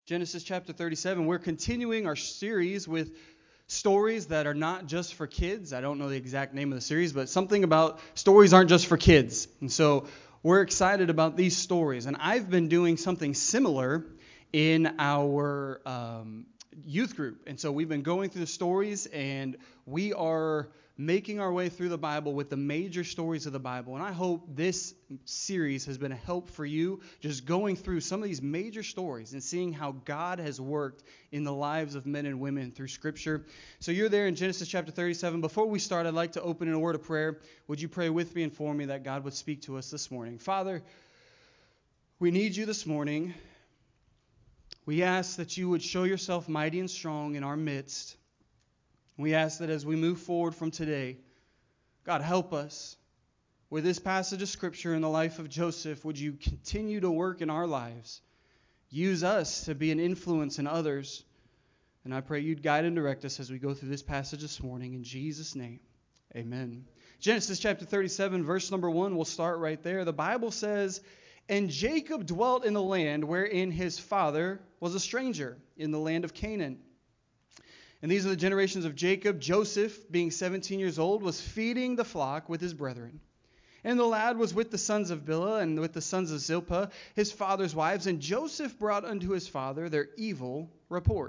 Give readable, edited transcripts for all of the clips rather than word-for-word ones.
Genesis chapter 37, we're continuing our series with stories that are not just for kids. I don't know the exact name of the series, but something about stories aren't just for kids. And so we're excited about these stories. And I've been doing something similar in our youth group. And so we've been going through the stories, and we are making our way through the Bible with the major stories of the Bible. And I hope this series has been a help for you, just going through some of these major stories and seeing how God has worked in the lives of men and women through Scripture. So you're there in Genesis chapter 37. Before we start, I'd like to open in a word of prayer. Would you pray with me and for me that God would speak to us this morning? Father, we need you this morning. We ask that you would show yourself mighty and strong in our midst. We ask that as we move forward from today, God, help us with this passage of Scripture in the life of Joseph. Would you continue to work in our lives? Use us to be an influence in others. And I pray you'd guide and direct us as we go through this passage this morning. In Jesus' name, amen. Genesis chapter 37, verse number 1, we'll start right there. The Bible says, "And Jacob dwelt in the land wherein his father was a stranger, in the land of Canaan. And these are the generations of Jacob. Joseph, being 17 years old, was feeding the flock with his brethren. And the lad was with the sons of Bilhah and with the sons of Zilpah, his father's wives. And Joseph brought unto his father their evil report.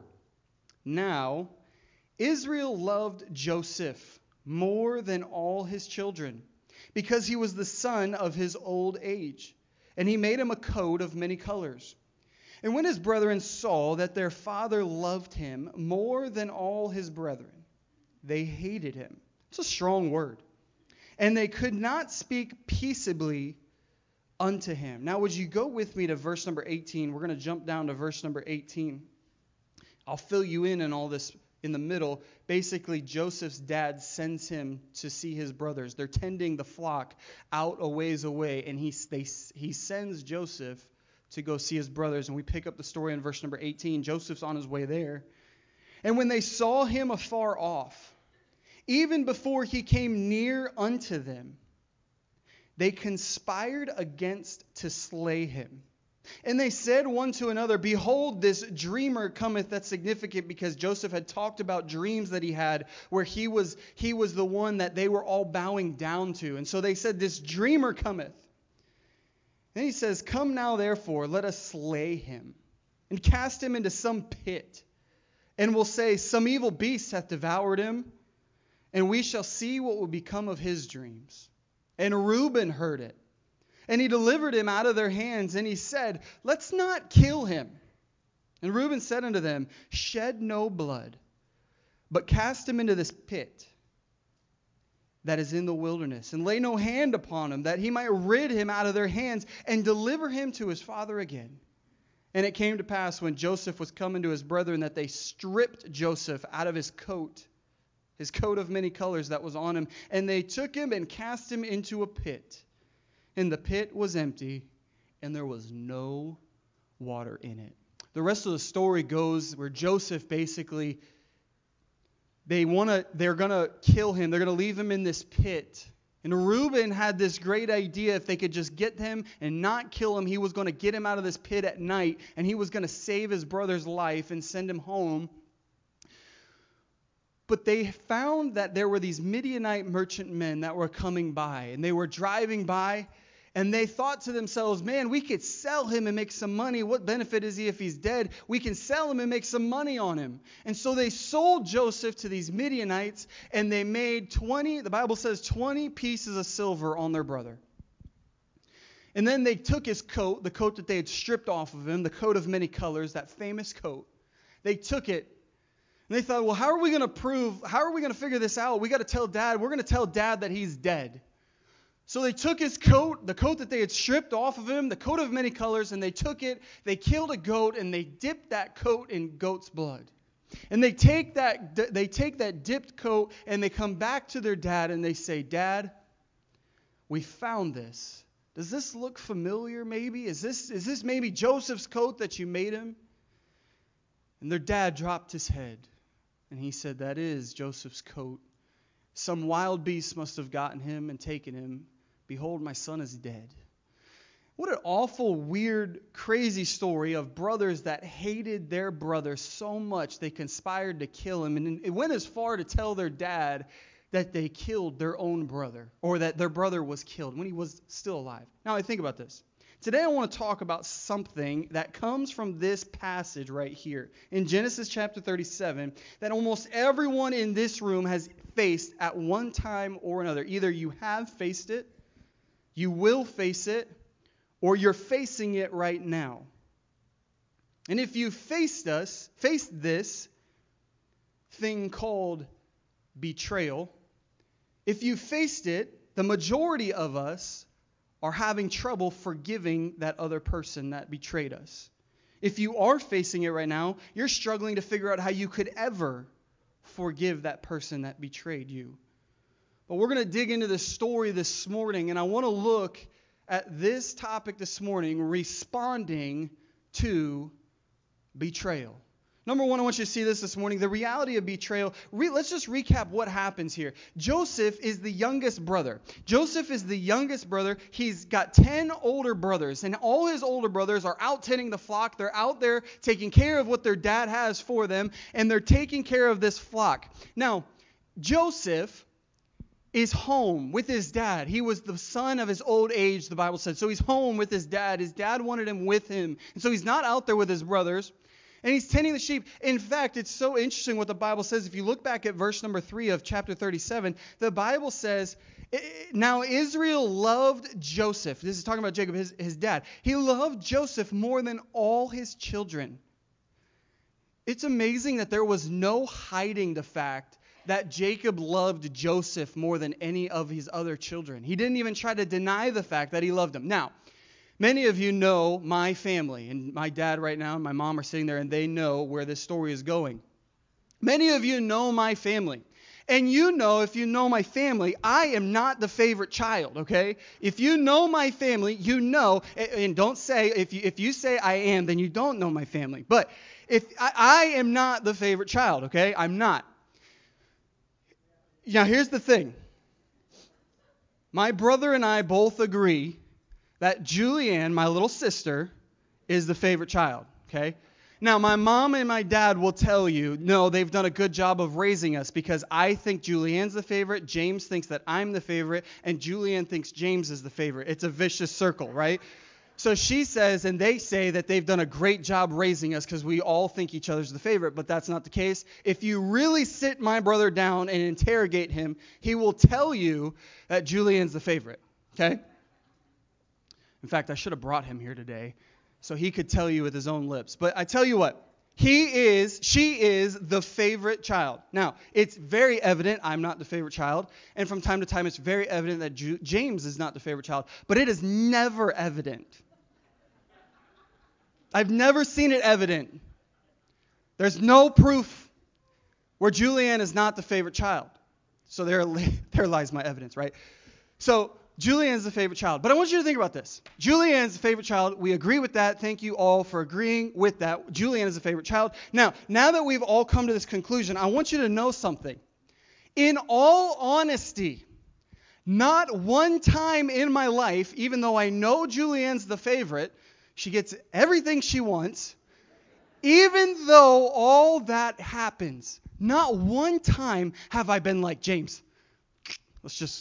Now Israel loved Joseph more than all his children, because he was the son of his old age. And he made him a coat of many colors. And when his brethren saw that their father loved him more than all his brethren, they hated him." It's a strong word. "And they could not speak peaceably unto him." Now, would you go with me to verse number 18? We're going to jump down to verse number 18. I'll fill you in on all this in the middle. Basically, Joseph's dad sends him to see his brothers. They're tending the flock out a ways away, and he sends Joseph to go see his brothers. And we pick up the story in verse number 18. Joseph's on his way there. "And when they saw him afar off, even before he came near unto them, they conspired against to slay him. And they said one to another, Behold, this dreamer cometh." That's significant because Joseph had talked about dreams that he had where he was the one that they were all bowing down to. And so they said, "This dreamer cometh." Then he says, "Come now, therefore, let us slay him, and cast him into some pit. And we'll say, Some evil beast hath devoured him, and we shall see what will become of his dreams." And Reuben heard it, and he delivered him out of their hands, and he said, "Let's not kill him." And Reuben said unto them, "Shed no blood, but cast him into this pit that is in the wilderness, and lay no hand upon him, that he might rid him out of their hands, and deliver him to his father again." And it came to pass, when Joseph was come unto his brethren, that they stripped Joseph out of his coat of many colors that was on him, and they took him and cast him into a pit. And the pit was empty, and there was no water in it. The rest of the story goes where Joseph basically, they're going to kill him. They're going to leave him in this pit. And Reuben had this great idea. If they could just get him and not kill him, he was going to get him out of this pit at night, and he was going to save his brother's life and send him home. But they found that there were these Midianite merchant men that were coming by, and they were driving by, and they thought to themselves, "Man, we could sell him and make some money. What benefit is he if he's dead? We can sell him and make some money on him." And so they sold Joseph to these Midianites, and they made the Bible says 20 pieces of silver on their brother. And then they took his coat, the coat that they had stripped off of him, the coat of many colors, that famous coat. They took it, and they thought, well, how are we going to figure this out? We got to tell Dad. We're going to tell Dad that he's dead. So they took his coat, the coat that they had stripped off of him, the coat of many colors, and they took it, they killed a goat, and they dipped that coat in goat's blood. And they take that dipped coat, and they come back to their dad, and they say, "Dad, we found this. Does this look familiar maybe? Is this maybe Joseph's coat that you made him?" And their dad dropped his head, and he said, "That is Joseph's coat. Some wild beast must have gotten him and taken him. Behold, my son is dead." What an awful, weird, crazy story of brothers that hated their brother so much they conspired to kill him. And it went as far to tell their dad that they killed their own brother, or that their brother was killed when he was still alive. Now, I think about this. Today I want to talk about something that comes from this passage right here in Genesis chapter 37 that almost everyone in this room has faced at one time or another. Either you have faced it, you will face it, or you're facing it right now. And if you faced this thing called betrayal, if you faced it, the majority of us are having trouble forgiving that other person that betrayed us. If you are facing it right now, you're struggling to figure out how you could ever forgive that person that betrayed you. But we're going to dig into this story this morning, and I want to look at this topic this morning, responding to betrayal. Number one, I want you to see this morning, the reality of betrayal. Let's just recap what happens here. Joseph is the youngest brother. Joseph is the youngest brother. He's got 10 older brothers, and all his older brothers are out tending the flock. They're out there taking care of what their dad has for them, and they're taking care of this flock. Now, Joseph is home with his dad. He was the son of his old age, the Bible said. So he's home with his dad. His dad wanted him with him. And so he's not out there with his brothers. And he's tending the sheep. In fact, it's so interesting what the Bible says. If you look back at verse number 3 of chapter 37, the Bible says, now Israel loved Joseph. This is talking about Jacob, his dad. He loved Joseph more than all his children. It's amazing that there was no hiding the fact that Jacob loved Joseph more than any of his other children. He didn't even try to deny the fact that he loved him. Now, many of you know my family, and my dad right now and my mom are sitting there, and they know where this story is going. Many of you know my family. And you know, if you know my family, I am not the favorite child, okay? If you know my family, you know, and don't say, if you say I am, then you don't know my family. But if I am not the favorite child, okay? I'm not. Now, here's the thing. My brother and I both agree that Julianne, my little sister, is the favorite child, okay? Now, my mom and my dad will tell you, no, they've done a good job of raising us because I think Julianne's the favorite, James thinks that I'm the favorite, and Julianne thinks James is the favorite. It's a vicious circle, right? So she says, and they say that they've done a great job raising us because we all think each other's the favorite, but that's not the case. If you really sit my brother down and interrogate him, he will tell you that Julianne's the favorite, okay? In fact, I should have brought him here today so he could tell you with his own lips. But I tell you what, she is the favorite child. Now, it's very evident I'm not the favorite child. And from time to time, it's very evident that James is not the favorite child. But it is never evident. I've never seen it evident. There's no proof where Julianne is not the favorite child. So there lies my evidence, right? So Julianne's the favorite child. But I want you to think about this. Julianne's the favorite child. We agree with that. Thank you all for agreeing with that. Julianne is the favorite child. Now that we've all come to this conclusion, I want you to know something. In all honesty, not one time in my life, even though I know Julianne's the favorite, she gets everything she wants, even though all that happens, not one time have I been like, James, let's just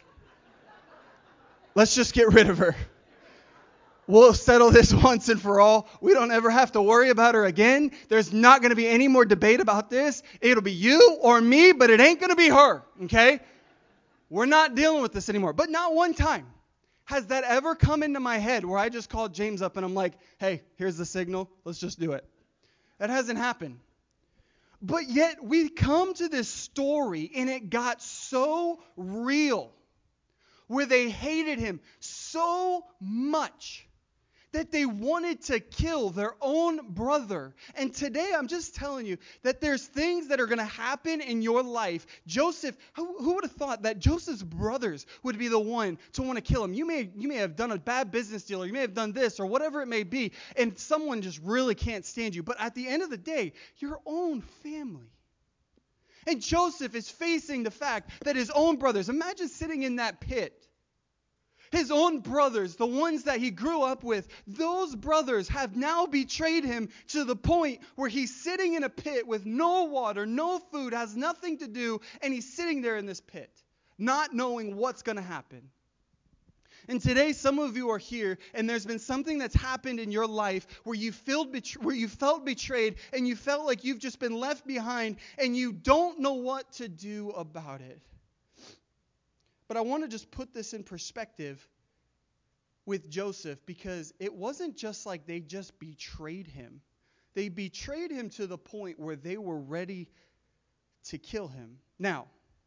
get rid of her. We'll settle this once and for all. We don't ever have to worry about her again. There's not going to be any more debate about this. It'll be you or me, but it ain't going to be her, okay? We're not dealing with this anymore. But not one time has that ever come into my head where I just called James up and I'm like, hey, here's the signal. Let's just do it. That hasn't happened. But yet we come to this story and it got so real where they hated him so much that they wanted to kill their own brother. And today I'm just telling you that there's things that are going to happen in your life. Joseph, who would have thought that Joseph's brothers would be the one to want to kill him? You may have done a bad business deal, or you may have done this, or whatever it may be, and someone just really can't stand you. But at the end of the day, your own family. And Joseph is facing the fact that his own brothers, imagine sitting in that pit. His own brothers, the ones that he grew up with, those brothers have now betrayed him to the point where he's sitting in a pit with no water, no food, has nothing to do, and he's sitting there in this pit, not knowing what's going to happen. And today, some of you are here, and there's been something that's happened in your life where you felt betrayed, and you felt like you've just been left behind, and you don't know what to do about it. But I want to just put this in perspective with Joseph, because it wasn't just like they just betrayed him. They betrayed him to the point where they were ready to kill him. Now,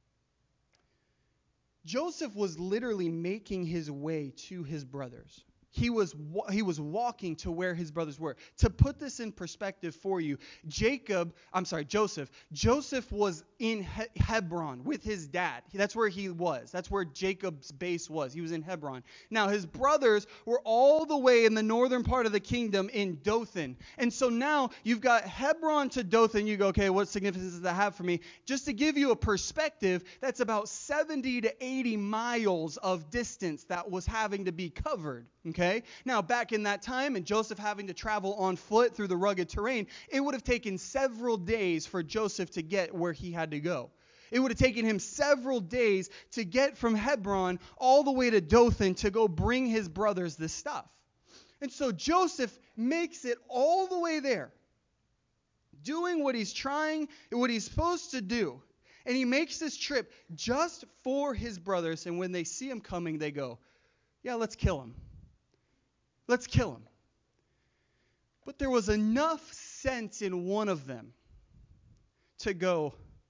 Joseph was literally making his way to his brothers. He was walking to where his brothers were. To put this in perspective for you, Joseph was in Hebron with his dad. That's where he was. That's where Jacob's base was. He was in Hebron. Now, his brothers were all the way in the northern part of the kingdom in Dothan. And so now you've got Hebron to Dothan. You go, okay, what significance does that have for me? Just to give you a perspective, that's about 70 to 80 miles of distance that was having to be covered. Okay? Now, back in that time, and Joseph having to travel on foot through the rugged terrain, it would have taken several days for Joseph to get where he had to go. It would have taken him several days to get from Hebron all the way to Dothan to go bring his brothers this stuff. And so Joseph makes it all the way there, doing what he's supposed to do. And he makes this trip just for his brothers. And when they see him coming, they go, yeah, let's kill him. Let's kill him. But there was enough sense in one of them to go,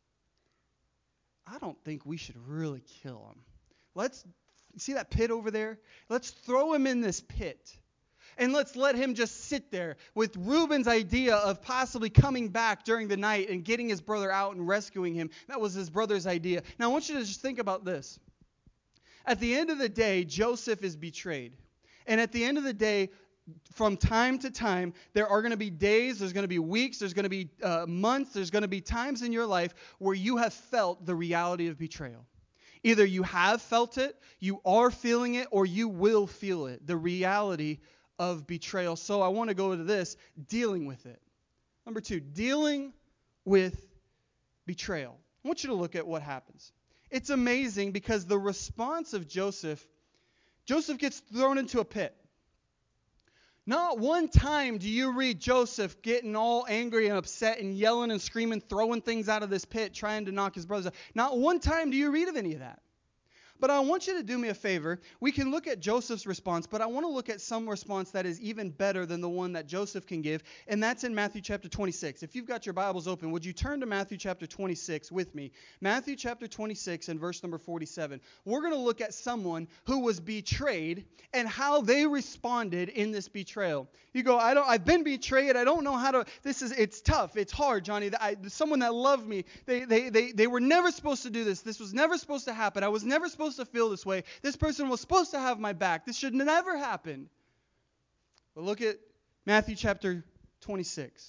I don't think we should really kill him. Let's see that pit over there? Let's throw him in this pit. And let's let him just sit there with Reuben's idea of possibly coming back during the night and getting his brother out and rescuing him. That was his brother's idea. Now I want you to just think about this. At the end of the day, Joseph is betrayed. And at the end of the day, from time to time, there are going to be days, there's going to be weeks, there's going to be months, there's going to be times in your life where you have felt the reality of betrayal. Either you have felt it, you are feeling it, or you will feel it, the reality of betrayal. So I want to go to this, dealing with it. Number 2, dealing with betrayal. I want you to look at what happens. It's amazing because the response of Joseph gets thrown into a pit. Not one time do you read Joseph getting all angry and upset and yelling and screaming, throwing things out of this pit, trying to knock his brothers out. Not one time do you read of any of that. But I want you to do me a favor. We can look at Joseph's response, but I want to look at some response that is even better than the one that Joseph can give, and that's in Matthew chapter 26. If you've got your Bibles open, would you turn to Matthew chapter 26 with me? Matthew chapter 26 and verse number 47. We're going to look at someone who was betrayed and how they responded in this betrayal. You go, I've been betrayed. I don't know how to. It's tough. It's hard, Johnny. Someone that loved me, they were never supposed to do this. This was never supposed to happen. I was never supposed to feel this way. This person was supposed to have my back. This should never happen. But look at Matthew chapter 26.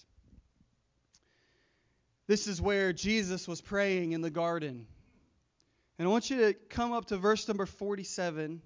This is where Jesus was praying in the garden. And I want you to come up to verse number 47.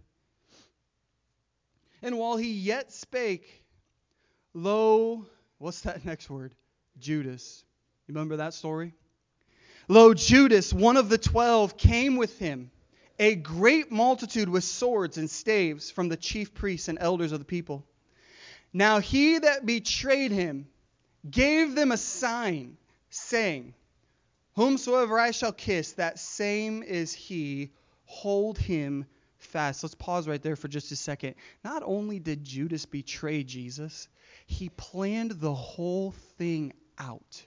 And while he yet spake, lo, what's that next word? Judas. You remember that story? Lo, Judas, one of the 12, came with him, a great multitude with swords and staves from the chief priests and elders of the people. Now he that betrayed him gave them a sign, saying, Whomsoever I shall kiss, that same is he. Hold him fast. Let's pause right there for just a second. Not only did Judas betray Jesus, he planned the whole thing out.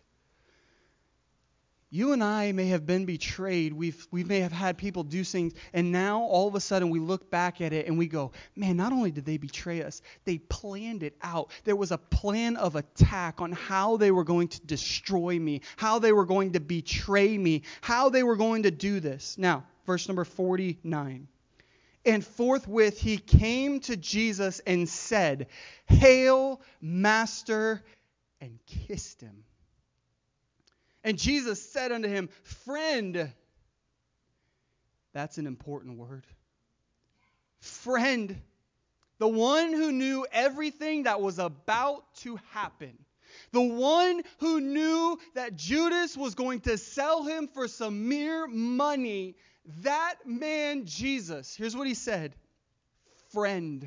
You and I may have been betrayed. We may have had people do things, and now all of a sudden we look back at it and we go, man, not only did they betray us, they planned it out. There was a plan of attack on how they were going to destroy me, how they were going to betray me, how they were going to do this. Now, verse number 49. And forthwith he came to Jesus and said, Hail, Master, and kissed him. And Jesus said unto him, Friend. That's an important word. friend, the one who knew everything that was about to happen, the one who knew that Judas was going to sell him for some mere money, that man Jesus, here's what he said, friend.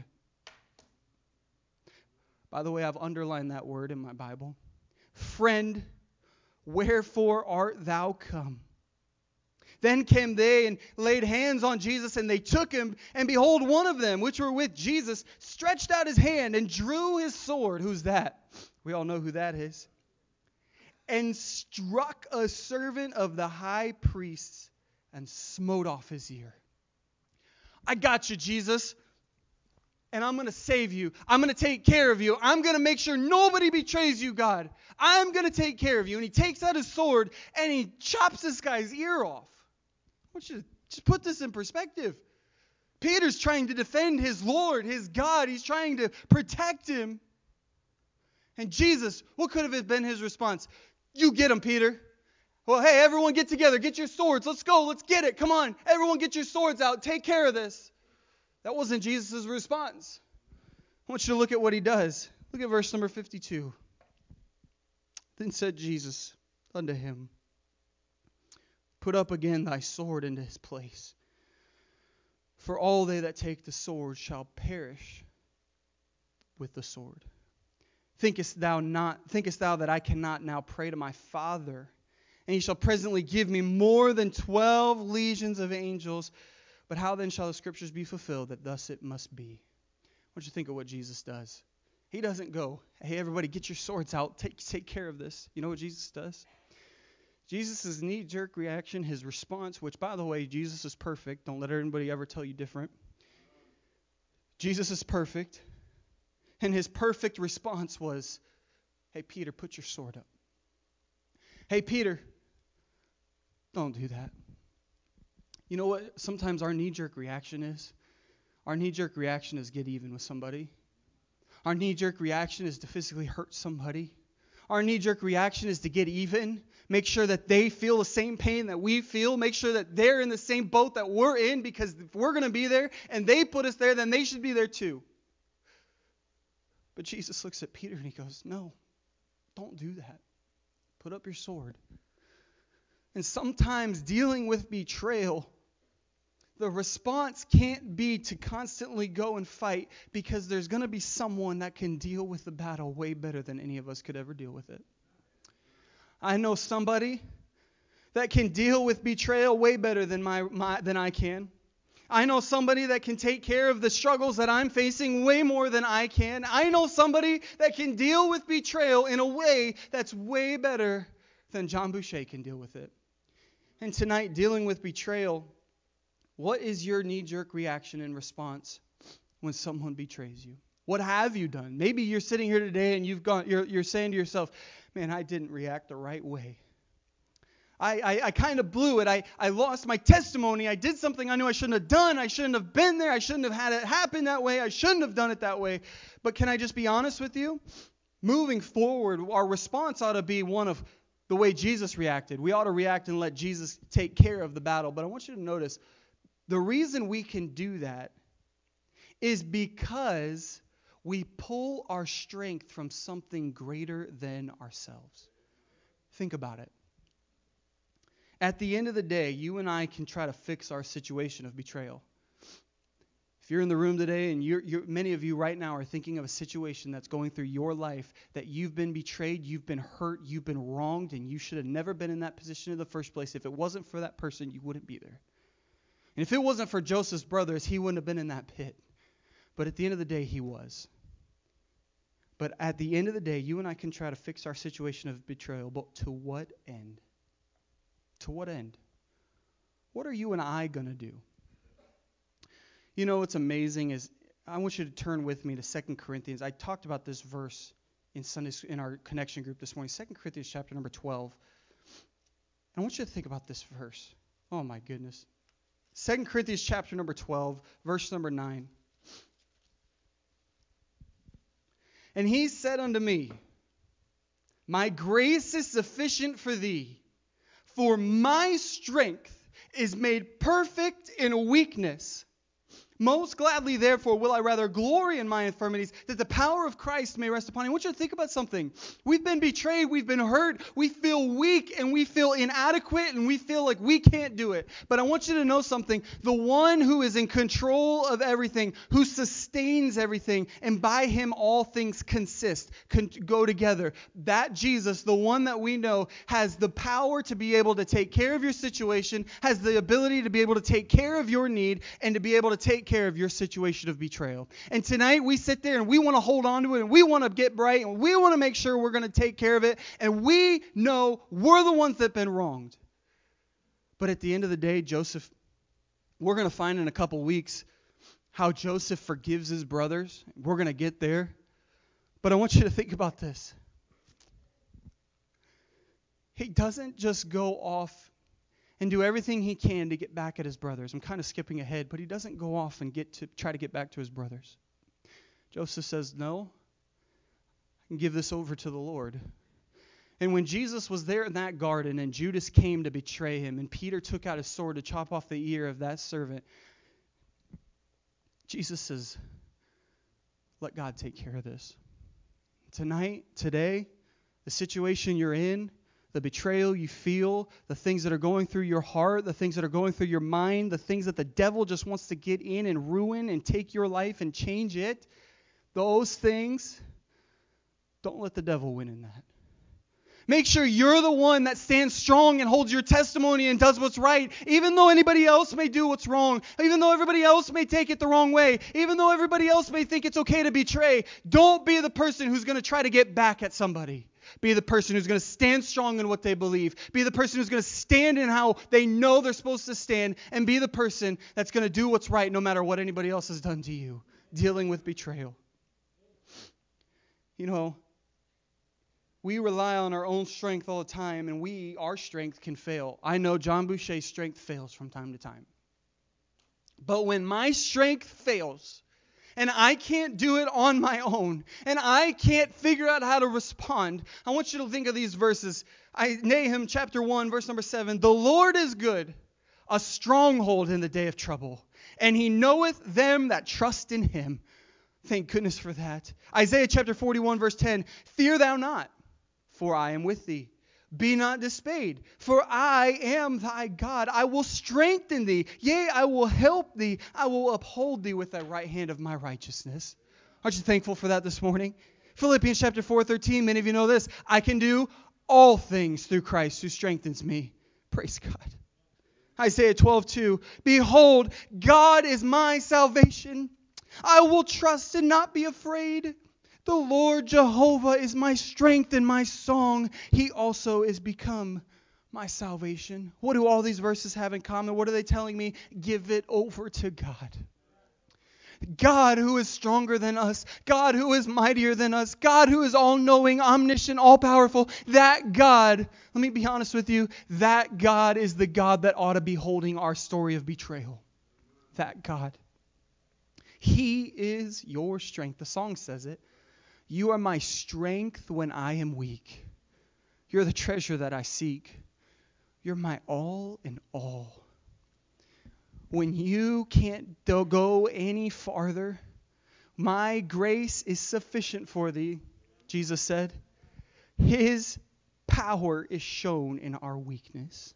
By the way, I've underlined that word in my Bible. Friend, wherefore art thou come? Then came they and laid hands on Jesus, and they took him. And behold, one of them, which were with Jesus, stretched out his hand and drew his sword. Who's that? We all know who that is. And struck a servant of the high priest and smote off his ear. I got you, Jesus. And I'm going to save you. I'm going to take care of you. I'm going to make sure nobody betrays you, God. I'm going to take care of you. And he takes out his sword and he chops this guy's ear off. I want you to just put this in perspective. Peter's trying to defend his Lord, his God. He's trying to protect him. And Jesus, what could have been his response? You get him, Peter. Well, hey, everyone get together. Get your swords. Let's go. Let's get it. Come on. Everyone get your swords out. Take care of this. That wasn't Jesus' response. I want you to look at what he does. Look at verse number 52. Then said Jesus unto him, put up again thy sword into his place. For all they that take the sword shall perish with the sword. Thinkest thou that I cannot now pray to my Father, and he shall presently give me more than 12 legions of angels? But how then shall the scriptures be fulfilled that thus it must be? I want you to think of what Jesus does. He doesn't go, hey, everybody get your swords out, take care of this. You know what Jesus does? Jesus' knee-jerk reaction, his response, which, by the way, Jesus is perfect. Don't let anybody ever tell you different. Jesus is perfect. And his perfect response was, hey, Peter, put your sword up. Hey, Peter, don't do that. You know what sometimes our knee-jerk reaction is? Our knee-jerk reaction is get even with somebody. Our knee-jerk reaction is to physically hurt somebody. Our knee-jerk reaction is to get even. Make sure that they feel the same pain that we feel. Make sure that they're in the same boat that we're in, because if we're going to be there and they put us there, then they should be there too. But Jesus looks at Peter and he goes, no, don't do that. Put up your sword. And sometimes dealing with betrayal, the response can't be to constantly go and fight, because there's going to be someone that can deal with the battle way better than any of us could ever deal with it. I know somebody that can deal with betrayal way better than than I can. I know somebody that can take care of the struggles that I'm facing way more than I can. I know somebody that can deal with betrayal in a way that's way better than John Boucher can deal with it. And tonight, dealing with betrayal, what is your knee-jerk reaction and response when someone betrays you? What have you done? Maybe you're sitting here today and you're saying to yourself, man, I didn't react the right way. I kind of blew it. I lost my testimony. I did something I knew I shouldn't have done. I shouldn't have been there. I shouldn't have had it happen that way. I shouldn't have done it that way. But can I just be honest with you? Moving forward, our response ought to be one of the way Jesus reacted. We ought to react and let Jesus take care of the battle. But I want you to notice, the reason we can do that is because we pull our strength from something greater than ourselves. Think about it. At the end of the day, you and I can try to fix our situation of betrayal. If you're in the room today and many of you right now are thinking of a situation that's going through your life, that you've been betrayed, you've been hurt, you've been wronged, and you should have never been in that position in the first place. If it wasn't for that person, you wouldn't be there. And if it wasn't for Joseph's brothers, he wouldn't have been in that pit. But at the end of the day, he was. But at the end of the day, you and I can try to fix our situation of betrayal, but to what end? To what end? What are you and I going to do? You know what's amazing is, I want you to turn with me to 2 Corinthians. I talked about this verse in our connection group this morning, 2 Corinthians chapter number 12. I want you to think about this verse. Oh my goodness. 2 Corinthians chapter number 12, verse number 9. And he said unto me, my grace is sufficient for thee, for my strength is made perfect in weakness. Most gladly, therefore, will I rather glory in my infirmities, that the power of Christ may rest upon me. I want you to think about something. We've been betrayed, we've been hurt, we feel weak, and we feel inadequate, and we feel like we can't do it. But I want you to know something. The one who is in control of everything, who sustains everything, and by him all things go together. That Jesus, the one that we know, has the power to be able to take care of your situation, has the ability to be able to take care of your need, and to be able to take care of your situation of betrayal. And tonight we sit there and we want to hold on to it, and we want to get bright, and we want to make sure we're going to take care of it, and we know we're the ones that have been wronged. But at the end of the day, Joseph, we're going to find in a couple weeks how Joseph forgives his brothers. We're going to get there. But I want you to think about this. He doesn't just go off and do everything he can to get back at his brothers. I'm kind of skipping ahead, but he doesn't go off and try to get back to his brothers. Joseph says, no, I can give this over to the Lord. And when Jesus was there in that garden and Judas came to betray him and Peter took out his sword to chop off the ear of that servant, Jesus says, let God take care of this. Tonight, today, the situation you're in, the betrayal you feel, the things that are going through your heart, the things that are going through your mind, the things that the devil just wants to get in and ruin and take your life and change it, those things, don't let the devil win in that. Make sure you're the one that stands strong and holds your testimony and does what's right, even though anybody else may do what's wrong, even though everybody else may take it the wrong way, even though everybody else may think it's okay to betray. Don't be the person who's going to try to get back at somebody. Be the person who's going to stand strong in what they believe. Be the person who's going to stand in how they know they're supposed to stand. And be the person that's going to do what's right no matter what anybody else has done to you. Dealing with betrayal. You know, we rely on our own strength all the time, and our strength can fail. I know John Boucher's strength fails from time to time. But when my strength fails, and I can't do it on my own, and I can't figure out how to respond, I want you to think of these verses. Nahum chapter 1, verse number 7. The Lord is good, a stronghold in the day of trouble, and he knoweth them that trust in him. Thank goodness for that. Isaiah chapter 41, verse 10. Fear thou not, for I am with thee. Be not dismayed, for I am thy God. I will strengthen thee. Yea, I will help thee. I will uphold thee with the right hand of my righteousness. Aren't you thankful for that this morning? Philippians chapter 4:13. Many of you know this. I can do all things through Christ who strengthens me. Praise God. Isaiah 12:2. Behold, God is my salvation. I will trust and not be afraid. The Lord Jehovah is my strength and my song. He also is become my salvation. What do all these verses have in common? What are they telling me? Give it over to God. God who is stronger than us. God who is mightier than us. God who is all-knowing, omniscient, all-powerful. That God, let me be honest with you, that God is the God that ought to be holding our story of betrayal. That God. He is your strength. The song says it. You are my strength when I am weak. You're the treasure that I seek. You're my all in all. When you can't go any farther, my grace is sufficient for thee, Jesus said. His power is shown in our weakness.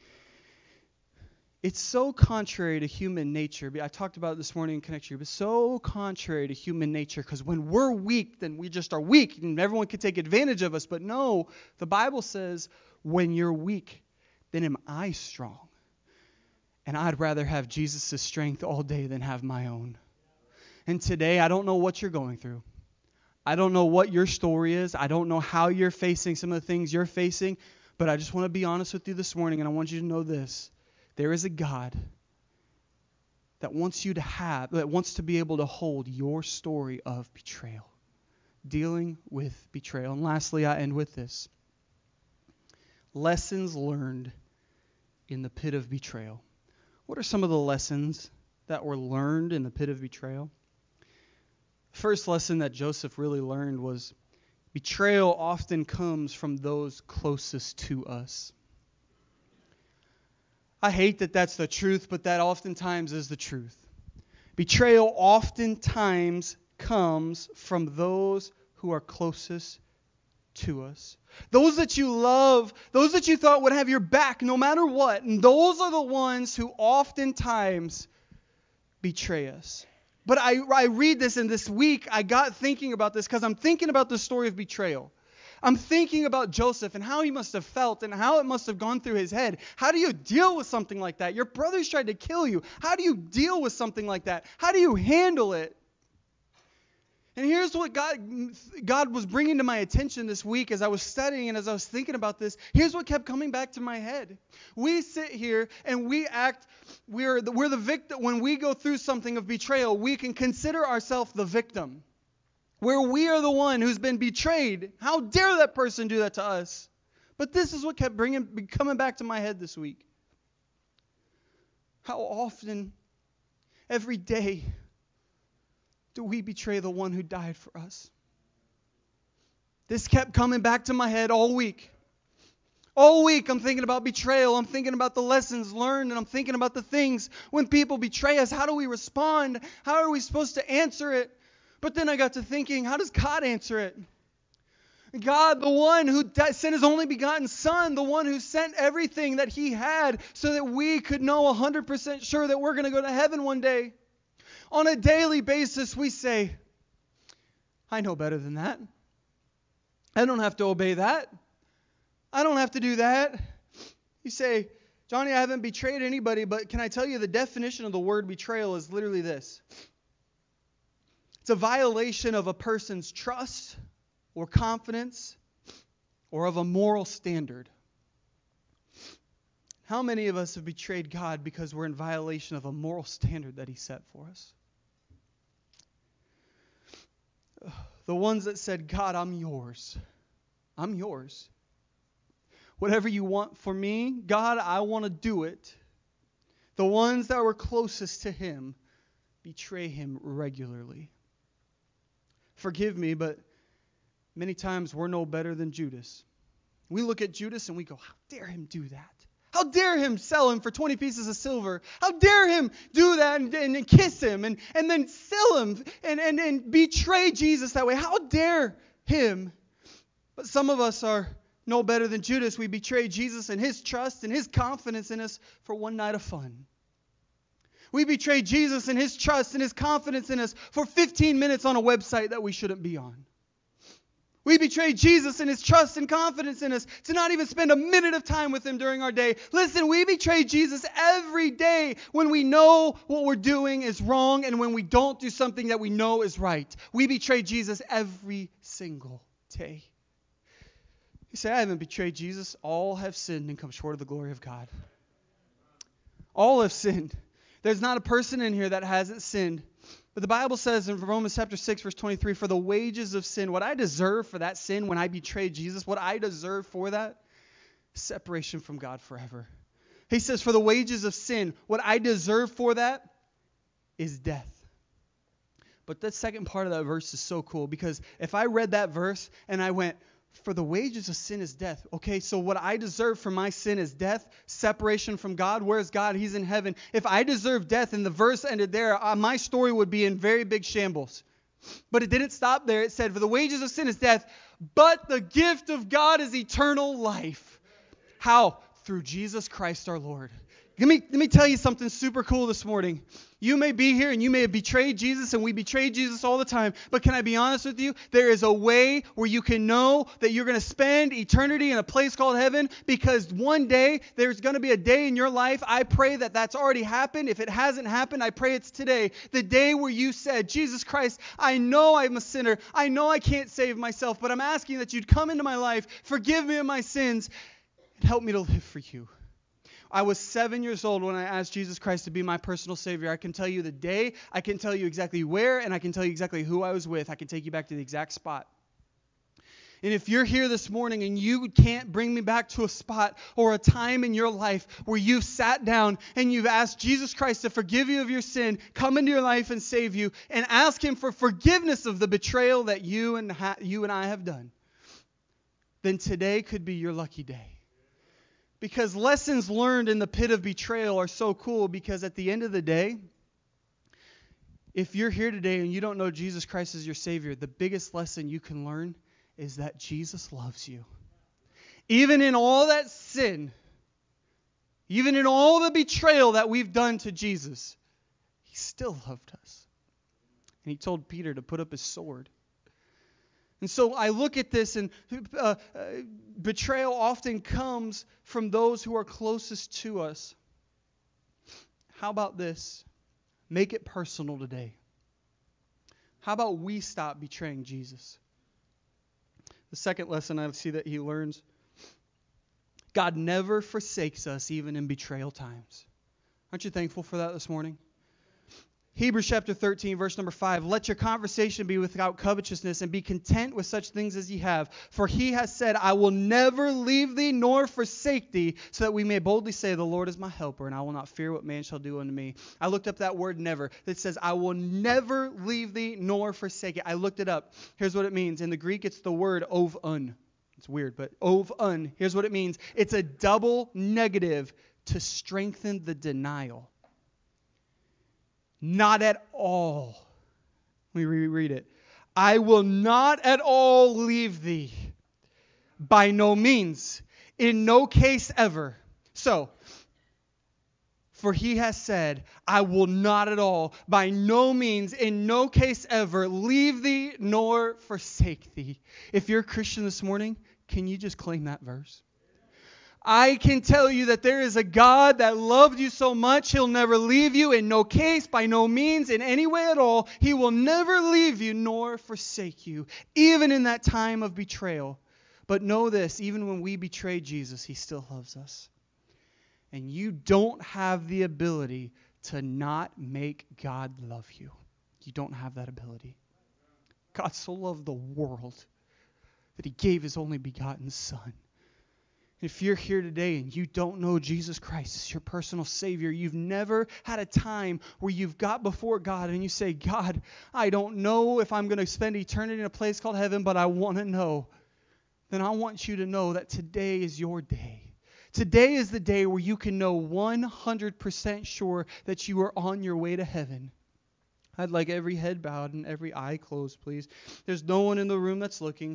It's so contrary to human nature. I talked about it this morning in Connect You, but so contrary to human nature, because when we're weak, then we just are weak, and everyone can take advantage of us. But no, the Bible says, when you're weak, then am I strong. And I'd rather have Jesus' strength all day than have my own. And today, I don't know what you're going through. I don't know what your story is. I don't know how you're facing some of the things you're facing. But I just want to be honest with you this morning, and I want you to know this. There is a God that wants to be able to hold your story of betrayal, dealing with betrayal. And lastly, I end with this. Lessons learned in the pit of betrayal. What are some of the lessons that were learned in the pit of betrayal? The first lesson that Joseph really learned was betrayal often comes from those closest to us. I hate that that's the truth, but that oftentimes is the truth. Betrayal oftentimes comes from those who are closest to us. Those that you love, those that you thought would have your back no matter what, and those are the ones who oftentimes betray us. But I read this, and this week I got thinking about this because I'm thinking about the story of betrayal. I'm thinking about Joseph and how he must have felt and how it must have gone through his head. How do you deal with something like that? Your brothers tried to kill you. How do you deal with something like that? How do you handle it? And here's what God was bringing to my attention this week as I was studying and as I was thinking about this. Here's what kept coming back to my head. We sit here and we act, we're the victim. When we go through something of betrayal, we can consider ourselves the victim. Where we are the one who's been betrayed. How dare that person do that to us? But this is what kept coming back to my head this week. How often, every day, do we betray the one who died for us? This kept coming back to my head all week. All week I'm thinking about betrayal. I'm thinking about the lessons learned, and I'm thinking about the things when people betray us. How do we respond? How are we supposed to answer it? But then I got to thinking, how does God answer it? God, the one who sent his only begotten Son, the one who sent everything that he had so that we could know 100% sure that we're going to go to heaven one day. On a daily basis, we say, I know better than that. I don't have to obey that. I don't have to do that. You say, Johnny, I haven't betrayed anybody, but can I tell you the definition of the word betrayal is literally this. It's a violation of a person's trust or confidence or of a moral standard. How many of us have betrayed God because we're in violation of a moral standard that he set for us? The ones that said, God, I'm yours. I'm yours. Whatever you want for me, God, I want to do it. The ones that were closest to him betray him regularly. Forgive me, but many times we're no better than Judas. We look at Judas and we go, how dare him do that? How dare him sell him for 20 pieces of silver? How dare him do that and kiss him and then sell him and betray Jesus that way? How dare him? But some of us are no better than Judas. We betray Jesus and his trust and his confidence in us for one night of fun. We betray Jesus and his trust and his confidence in us for 15 minutes on a website that we shouldn't be on. We betray Jesus and his trust and confidence in us to not even spend a minute of time with him during our day. Listen, we betray Jesus every day when we know what we're doing is wrong and when we don't do something that we know is right. We betray Jesus every single day. You say, I haven't betrayed Jesus. All have sinned and come short of the glory of God. All have sinned. There's not a person in here that hasn't sinned. But the Bible says in Romans chapter 6, verse 23, for the wages of sin, what I deserve for that sin when I betrayed Jesus, what I deserve for that, separation from God forever. He says, for the wages of sin, what I deserve for that is death. But that second part of that verse is so cool because if I read that verse and I went, for the wages of sin is death. Okay, so what I deserve for my sin is death, separation from God. Where's God? He's in heaven. If I deserve death and the verse ended there, my story would be in very big shambles. But it didn't stop there. It said, for the wages of sin is death, but the gift of God is eternal life. How? Through Jesus Christ our Lord. Let me tell you something super cool this morning. You may be here and you may have betrayed Jesus, and we betray Jesus all the time. But can I be honest with you? There is a way where you can know that you're going to spend eternity in a place called heaven, because one day there's going to be a day in your life. I pray that that's already happened. If it hasn't happened, I pray it's today. The day where you said, Jesus Christ, I know I'm a sinner. I know I can't save myself, but I'm asking that you'd come into my life, forgive me of my sins, and help me to live for you. I was 7 years old when I asked Jesus Christ to be my personal Savior. I can tell you the day, I can tell you exactly where, and I can tell you exactly who I was with. I can take you back to the exact spot. And if you're here this morning and you can't bring me back to a spot or a time in your life where you've sat down and you've asked Jesus Christ to forgive you of your sin, come into your life and save you, and ask him for forgiveness of the betrayal that you and I have done, then today could be your lucky day. Because lessons learned in the pit of betrayal are so cool, because at the end of the day, If you're here today and you don't know Jesus Christ as your Savior, the biggest lesson you can learn is that Jesus loves you. Even in all that sin, even in all the betrayal that we've done to Jesus, He still loved us. And He told Peter to put up his sword. And so I look at this, and betrayal often comes from those who are closest to us. How about this? Make it personal today. How about we stop betraying Jesus? The second lesson I see that he learns, God never forsakes us even in betrayal times. Aren't you thankful for that this morning? Hebrews chapter 13, verse number 5. Let your conversation be without covetousness, and be content with such things as ye have. For he has said, I will never leave thee nor forsake thee, so that we may boldly say, the Lord is my helper, and I will not fear what man shall do unto me. I looked up that word never. It says, I will never leave thee nor forsake it. I looked it up. Here's what it means. In the Greek, it's the word ovun. It's weird, but ovun. Here's what it means. It's a double negative to strengthen the denial. Not at all. Let me reread it. I will not at all leave thee. By no means. In no case ever. So, for he has said, I will not at all, by no means, in no case ever, leave thee nor forsake thee. If you're a Christian this morning, can you just claim that verse? I can tell you that there is a God that loved you so much, He'll never leave you in no case, by no means, in any way at all. He will never leave you nor forsake you, even in that time of betrayal. But know this, even when we betray Jesus, He still loves us. And you don't have the ability to not make God love you. You don't have that ability. God so loved the world that He gave His only begotten Son. If you're here today and you don't know Jesus Christ as your personal Savior, you've never had a time where you've got before God and you say, God, I don't know if I'm going to spend eternity in a place called heaven, but I want to know. Then I want you to know that today is your day. Today is the day where you can know 100% sure that you are on your way to heaven. I'd like every head bowed and every eye closed, please. There's no one in the room that's looking.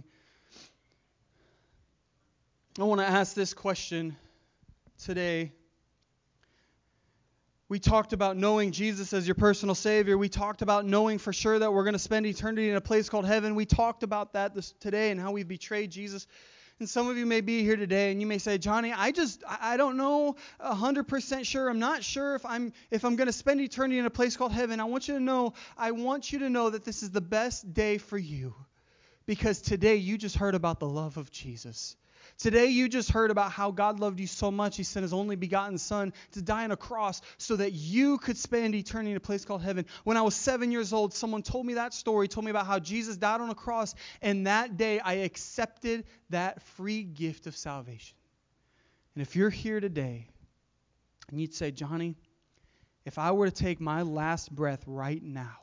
I want to ask this question today. We talked about knowing Jesus as your personal Savior. We talked about knowing for sure that we're going to spend eternity in a place called heaven. We talked about that today and how we've betrayed Jesus. And some of you may be here today and you may say, Johnny, I don't know 100% sure. I'm not sure if I'm going to spend eternity in a place called heaven. I want you to know that this is the best day for you, because today you just heard about the love of Jesus. Today you just heard about how God loved you so much He sent His only begotten Son to die on a cross so that you could spend eternity in a place called heaven. When I was 7 years old, someone told me that story, told me about how Jesus died on a cross, and that day I accepted that free gift of salvation. And if you're here today and you'd say, Johnny, if I were to take my last breath right now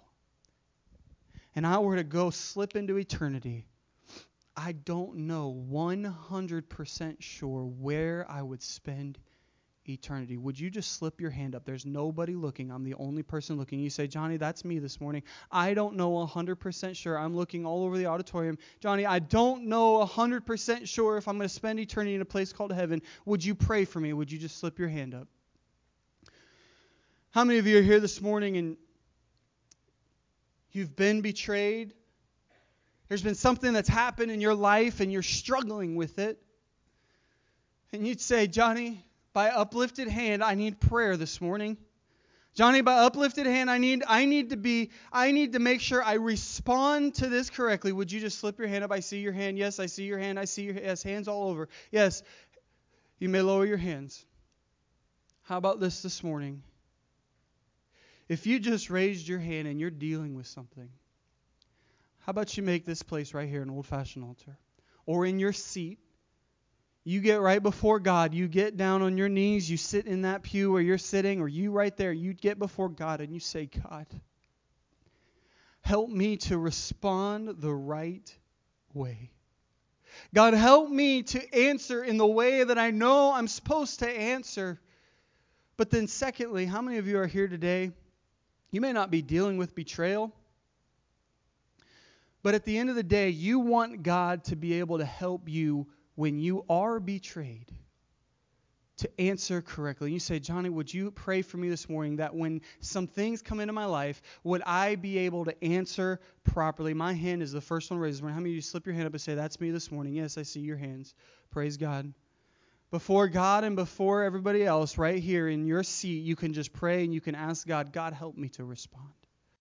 and I were to go slip into eternity, I don't know 100% sure where I would spend eternity. Would you just slip your hand up? There's nobody looking. I'm the only person looking. You say, Johnny, that's me this morning. I don't know 100% sure. I'm looking all over the auditorium. Johnny, I don't know 100% sure if I'm going to spend eternity in a place called heaven. Would you pray for me? Would you just slip your hand up? How many of you are here this morning and you've been betrayed? There's been something that's happened in your life and you're struggling with it. And you'd say, Johnny, by uplifted hand, I need prayer this morning. Johnny, by uplifted hand, I need to make sure I respond to this correctly. Would you just slip your hand up? I see your hand. Yes, I see your hand. I see your yes, hands all over. Yes, you may lower your hands. How about this morning? If you just raised your hand and you're dealing with something, how about you make this place right here an old-fashioned altar? Or in your seat, you get right before God. You get down on your knees. You sit in that pew where you're sitting, or you right there. You get before God and you say, God, help me to respond the right way. God, help me to answer in the way that I know I'm supposed to answer. But then secondly, how many of you are here today? You may not be dealing with betrayal, but at the end of the day, you want God to be able to help you when you are betrayed to answer correctly. You say, Johnny, would you pray for me this morning that when some things come into my life, would I be able to answer properly? My hand is the first one raised. How many of you slip your hand up and say, that's me this morning? Yes, I see your hands. Praise God. Before God and before everybody else, right here in your seat, you can just pray and you can ask God, God, help me to respond.